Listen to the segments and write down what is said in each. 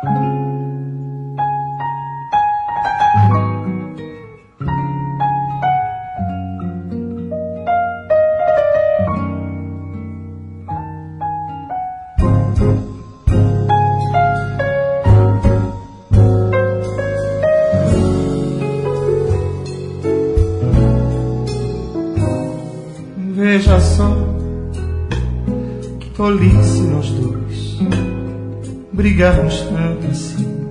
Veja só que tolice nós dois brigarmos tanto assim.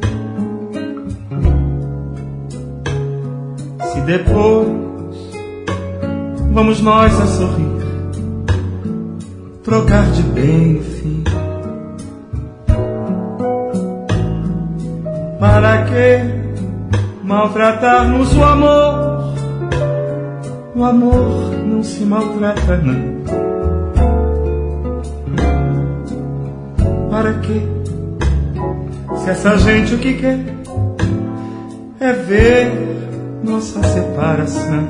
Se depois vamos nós a sorrir, trocar de bem no fim. Para que maltratarmos o amor? O amor não se maltrata, não. Para quê? Se essa gente o que quer é ver nossa separação.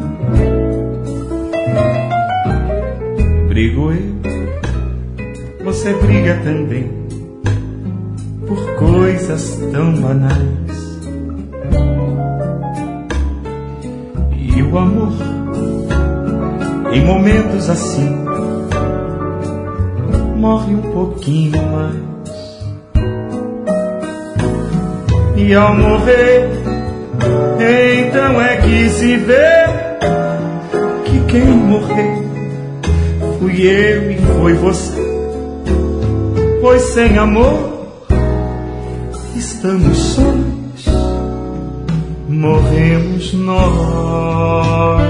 Brigo eu, você briga também, por coisas tão banais. E o amor, em momentos assim, morre um pouquinho mais. E ao morrer, então é que se vê que quem morreu fui eu e foi você. Pois sem amor estamos sós, morremos nós.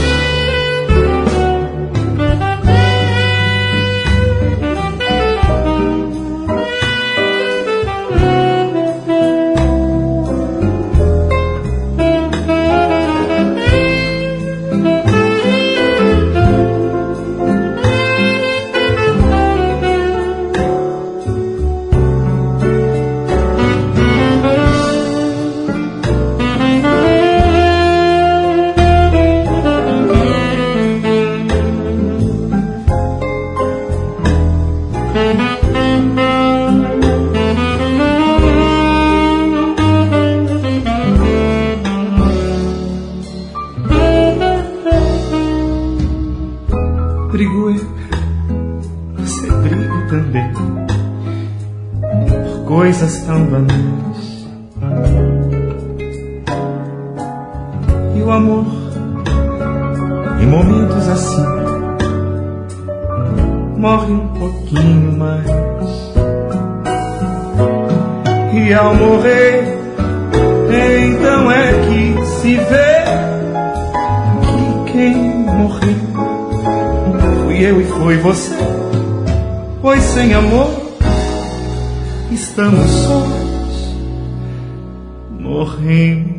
Brigo eu, você briga também, por coisas tão banais. E o amor, em momentos assim, morre um pouquinho mais. E ao morrer, então é que se vê que quem morreu fui eu e foi você. Pois sem amor estamos sós, morrendo